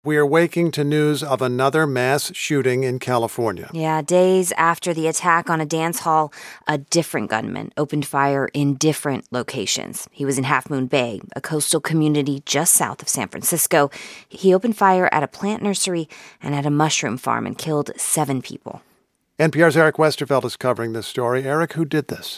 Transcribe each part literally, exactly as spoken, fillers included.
We are waking to news of another mass shooting in California. Yeah, days after the attack on a dance hall, a different gunman opened fire in different locations. He was in Half Moon Bay, a coastal community just south of San Francisco. He opened fire at a plant nursery and at a mushroom farm and killed seven people. N P R's Eric Westerfeld is covering this story. Eric, who did this?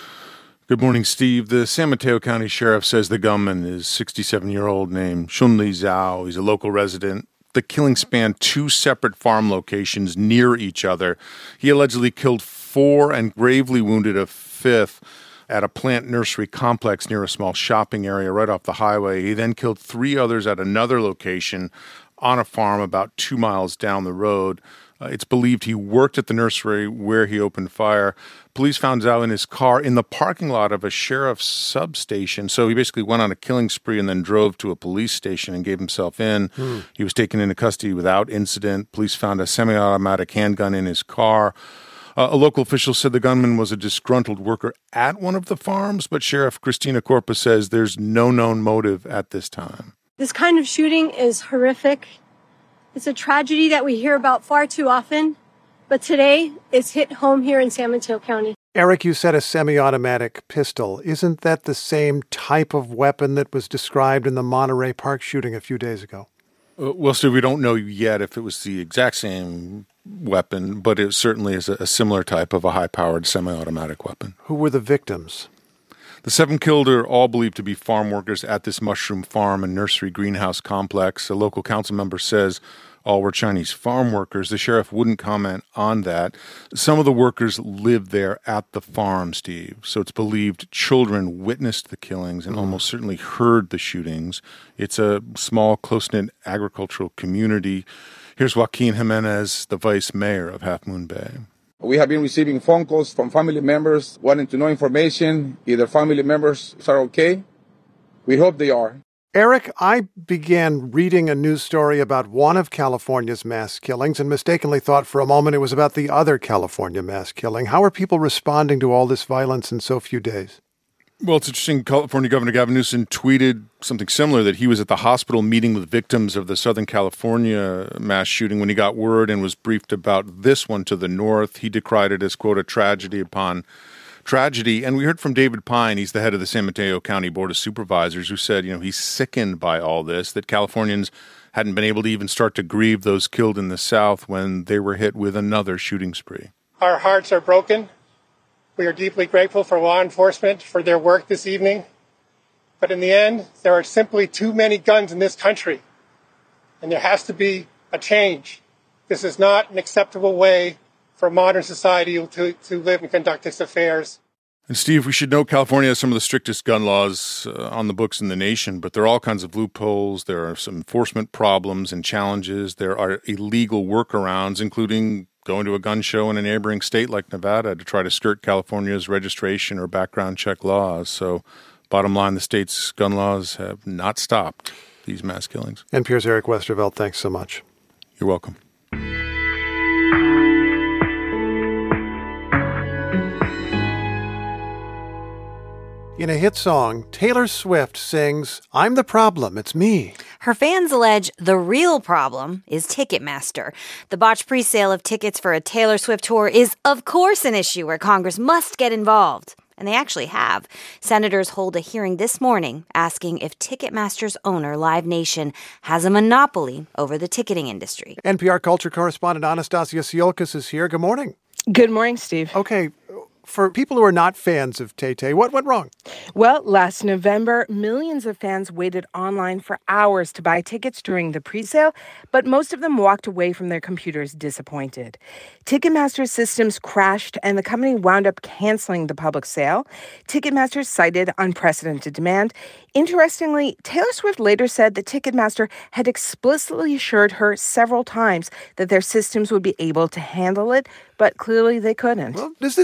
Good morning, Steve. The San Mateo County Sheriff says the gunman is sixty-seven-year-old named Shunli Zhao. He's a local resident. The killing spanned two separate farm locations near each other. He allegedly killed four and gravely wounded a fifth at a plant nursery complex near a small shopping area right off the highway. He then killed three others at another location on a farm about two miles down the road. Uh, it's believed he worked at the nursery where he opened fire. Police found Zhao in his car in the parking lot of a sheriff's substation. So he basically went on a killing spree and then drove to a police station and gave himself in. Hmm. He was taken into custody without incident. Police found a semi-automatic handgun in his car. Uh, a local official said the gunman was a disgruntled worker at one of the farms, but Sheriff Christina Corpus says there's no known motive at this time. This kind of shooting is horrific. It's a tragedy that we hear about far too often, but today it's hit home here in San Mateo County. Eric, you said a semi-automatic pistol. Isn't that the same type of weapon that was described in the Monterey Park shooting a few days ago? Uh, well, Steve, we don't know yet if it was the exact same weapon, but it certainly is a, a similar type of a high-powered semi-automatic weapon. Who were the victims? The seven killed are all believed to be farm workers at this mushroom farm and nursery greenhouse complex. A local council member says all were Chinese farm workers. The sheriff wouldn't comment on that. Some of the workers lived there at the farm, Steve. So it's believed children witnessed the killings and almost certainly heard the shootings. It's a small, close-knit agricultural community. Here's Joaquin Jimenez, the vice mayor of Half Moon Bay. We have been receiving phone calls from family members wanting to know information. Either family members are okay. We hope they are. Eric, I began reading a news story about one of California's mass killings and mistakenly thought for a moment it was about the other California mass killing. How are people responding to all this violence in so few days? Well, it's interesting. California Governor Gavin Newsom tweeted something similar, that he was at the hospital meeting with victims of the Southern California mass shooting when he got word and was briefed about this one to the north. He decried it as, quote, a tragedy upon tragedy. And we heard from David Pine, he's the head of the San Mateo County Board of Supervisors, who said, you know, he's sickened by all this, that Californians hadn't been able to even start to grieve those killed in the South when they were hit with another shooting spree. Our hearts are broken. We are deeply grateful for law enforcement for their work this evening. But in the end, there are simply too many guns in this country, and there has to be a change. This is not an acceptable way for modern society to, to live and conduct its affairs. And Steve, we should note California has some of the strictest gun laws uh, on the books in the nation, but there are all kinds of loopholes. There are some enforcement problems and challenges. There are illegal workarounds, including going to a gun show in a neighboring state like Nevada to try to skirt California's registration or background check laws. So bottom line, the state's gun laws have not stopped these mass killings. N P R's Eric Westervelt, thanks so much. You're welcome. In a hit song, Taylor Swift sings, "I'm the problem, it's me." Her fans allege the real problem is Ticketmaster. The botched presale of tickets for a Taylor Swift tour is, of course, an issue where Congress must get involved. And they actually have. Senators hold a hearing this morning asking if Ticketmaster's owner, Live Nation, has a monopoly over the ticketing industry. N P R culture correspondent Anastasia Siolkas is here. Good morning. Good morning, Steve. Okay. For people who are not fans of Tay-Tay, what went wrong? Well, last November, millions of fans waited online for hours to buy tickets during the presale, but most of them walked away from their computers disappointed. Ticketmaster's systems crashed, and the company wound up canceling the public sale. Ticketmaster cited unprecedented demand. Interestingly, Taylor Swift later said that Ticketmaster had explicitly assured her several times that their systems would be able to handle it, but clearly they couldn't. Well, is this more than just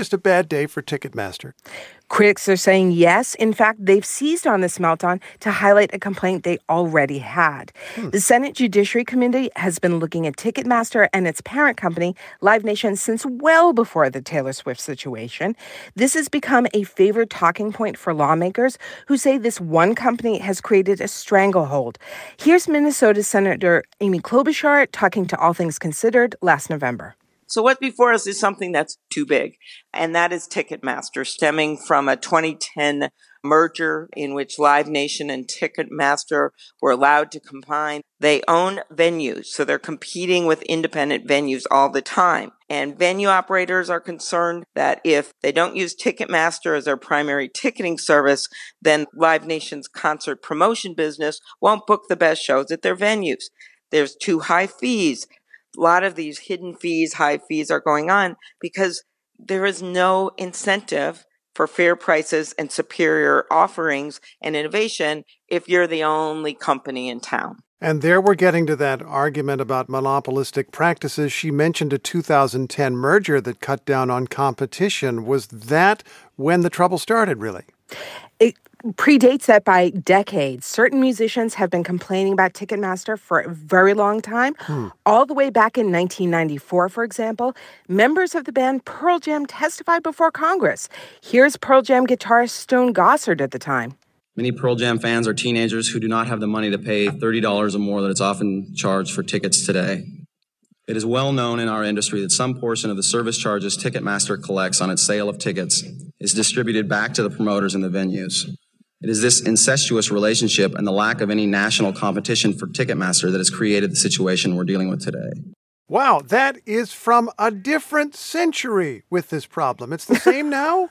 just a bad day for Ticketmaster? Critics are saying yes. In fact, they've seized on this meltdown to highlight a complaint they already had. Hmm. The Senate Judiciary Committee has been looking at Ticketmaster and its parent company, Live Nation, since well before the Taylor Swift situation. This has become a favored talking point for lawmakers who say this one company has created a stranglehold. Here's Minnesota Senator Amy Klobuchar talking to All Things Considered last November. So what's before us is something that's too big, and that is Ticketmaster, stemming from a twenty ten merger in which Live Nation and Ticketmaster were allowed to combine. They own venues, so they're competing with independent venues all the time. And venue operators are concerned that if they don't use Ticketmaster as their primary ticketing service, then Live Nation's concert promotion business won't book the best shows at their venues. There's too high fees. A lot of these hidden fees, high fees are going on because there is no incentive for fair prices and superior offerings and innovation if you're the only company in town. And there we're getting to that argument about monopolistic practices. She mentioned a two thousand ten merger that cut down on competition. Was that when the trouble started, really? It predates that by decades. Certain musicians have been complaining about Ticketmaster for a very long time. Hmm. All the way back in nineteen ninety-four, for example, members of the band Pearl Jam testified before Congress. Here's Pearl Jam guitarist Stone Gossard at the time. Many Pearl Jam fans are teenagers who do not have the money to pay thirty dollars or more that it's often charged for tickets today. It is well known in our industry that some portion of the service charges Ticketmaster collects on its sale of tickets is distributed back to the promoters in the venues. It is this incestuous relationship and the lack of any national competition for Ticketmaster that has created the situation we're dealing with today. Wow, that is from a different century with this problem. It's the same now?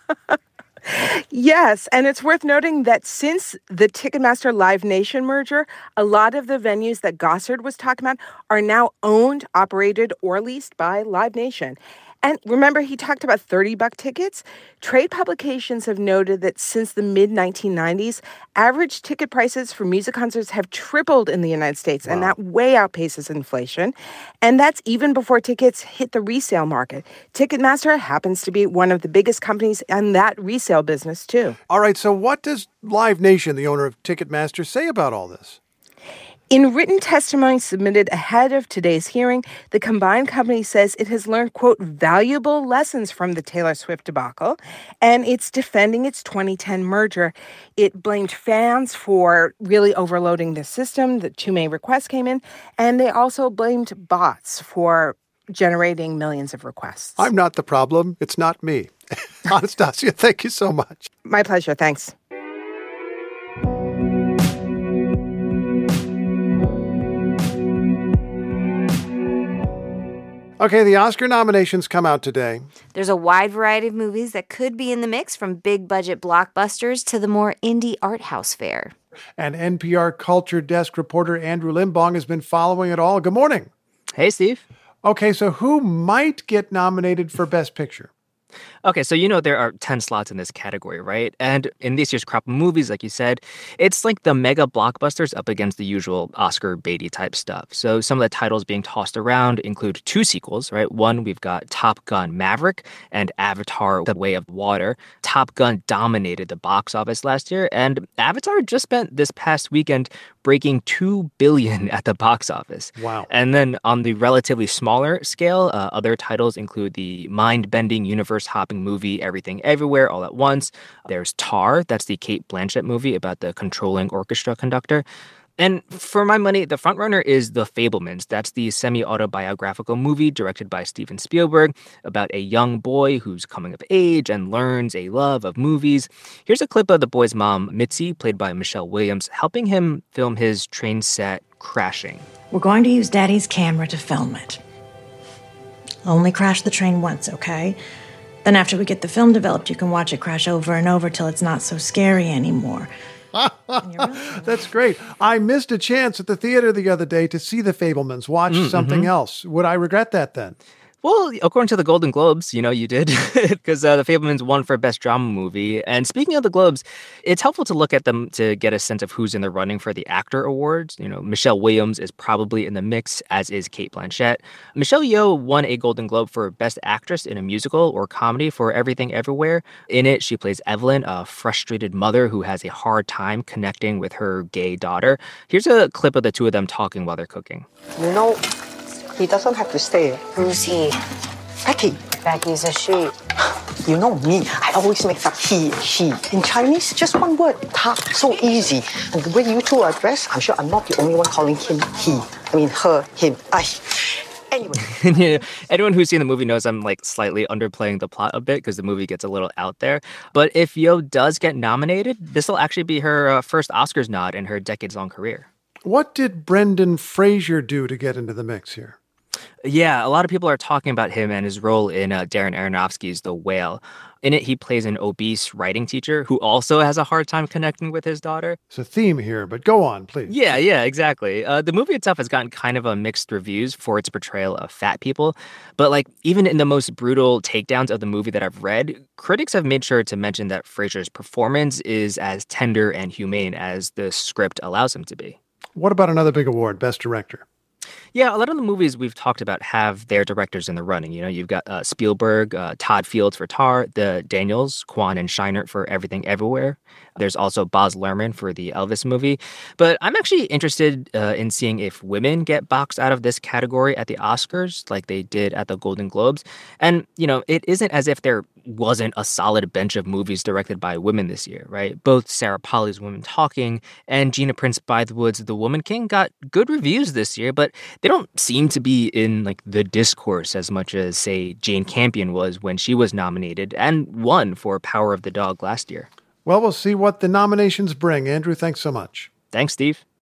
Yes, and it's worth noting that since the Ticketmaster Live Nation merger, a lot of the venues that Gossard was talking about are now owned, operated, or leased by Live Nation. And remember, he talked about thirty buck tickets. Trade publications have noted that since the mid nineteen nineties, average ticket prices for music concerts have tripled in the United States, wow. and that way outpaces inflation. And that's even before tickets hit the resale market. Ticketmaster happens to be one of the biggest companies in that resale business, too. All right, so what does Live Nation, the owner of Ticketmaster, say about all this? In written testimony submitted ahead of today's hearing, the combined company says it has learned, quote, valuable lessons from the Taylor Swift debacle, and it's defending its twenty ten merger. It blamed fans for really overloading the system. The too many requests came in, and they also blamed bots for generating millions of requests. I'm not the problem. It's not me. Anastasia, thank you so much. My pleasure. Thanks. Okay, the Oscar nominations come out today. There's a wide variety of movies that could be in the mix, from big-budget blockbusters to the more indie art house fare. And N P R Culture Desk reporter Andrew Limbong has been following it all. Good morning. Hey, Steve. Okay, so who might get nominated for Best Picture? Okay, so you know there are ten slots in this category, right? And in this year's crop of movies, like you said, it's like the mega blockbusters up against the usual Oscar Beatty type stuff. So some of the titles being tossed around include two sequels, right? One, we've got Top Gun Maverick and Avatar The Way of Water. Top Gun dominated the box office last year, and Avatar just spent this past weekend breaking two billion dollars at the box office. Wow. And then on the relatively smaller scale, uh, other titles include the mind-bending, universe-hopping movie Everything Everywhere All at Once. There's Tar, that's the Cate Blanchett movie about the controlling orchestra conductor. And for my money, the frontrunner is The Fabelmans. That's the semi-autobiographical movie directed by Steven Spielberg about a young boy who's coming of age and learns a love of movies. Here's a clip of the boy's mom, Mitzi, played by Michelle Williams, helping him film his train set crashing. We're going to use Daddy's camera to film it. Only crash the train once, okay? Then after we get the film developed, you can watch it crash over and over till it's not so scary anymore. That's great. I missed a chance at the theater the other day to see The Fabelmans, watch mm, something mm-hmm. else. Would I regret that then? Well, according to the Golden Globes, you know, you did, because uh, The Fabelmans won for Best Drama Movie. And speaking of the Globes, it's helpful to look at them to get a sense of who's in the running for the Actor Awards. You know, Michelle Williams is probably in the mix, as is Cate Blanchett. Michelle Yeoh won a Golden Globe for Best Actress in a Musical or Comedy for Everything Everywhere. In it, she plays Evelyn, a frustrated mother who has a hard time connecting with her gay daughter. Here's a clip of the two of them talking while they're cooking. You know, he doesn't have to stay. Who's he? Becky. Becky's a she. You know me, I always mix up he and she. In Chinese, just one word, ta, so easy. And the way you two are dressed, I'm sure I'm not the only one calling him he. I mean her, him, I. Anyway. Yeah, anyone who's seen the movie knows I'm like slightly underplaying the plot a bit because the movie gets a little out there. But if Yeoh does get nominated, this will actually be her uh, first Oscars nod in her decades-long career. What did Brendan Fraser do to get into the mix here? Yeah, a lot of people are talking about him and his role in uh, Darren Aronofsky's The Whale. In it, he plays an obese writing teacher who also has a hard time connecting with his daughter. It's a theme here, but go on, please. Yeah, yeah, exactly. Uh, the movie itself has gotten kind of a mixed reviews for its portrayal of fat people. But like, even in the most brutal takedowns of the movie that I've read, critics have made sure to mention that Fraser's performance is as tender and humane as the script allows him to be. What about another big award, Best Director? Yeah, a lot of the movies we've talked about have their directors in the running. You know, you've got uh, Spielberg, uh, Todd Fields for Tar, the Daniels, Kwan and Scheinert for Everything Everywhere. There's also Baz Luhrmann for the Elvis movie. But I'm actually interested uh, in seeing if women get boxed out of this category at the Oscars like they did at the Golden Globes. And, you know, it isn't as if there wasn't a solid bench of movies directed by women this year, right? Both Sarah Polley's Women Talking and Gina Prince Bythewood's The Woman King got good reviews this year, but they don't seem to be in like the discourse as much as, say, Jane Campion was when she was nominated and won for Power of the Dog last year. Well, we'll see what the nominations bring. Andrew, thanks so much. Thanks, Steve.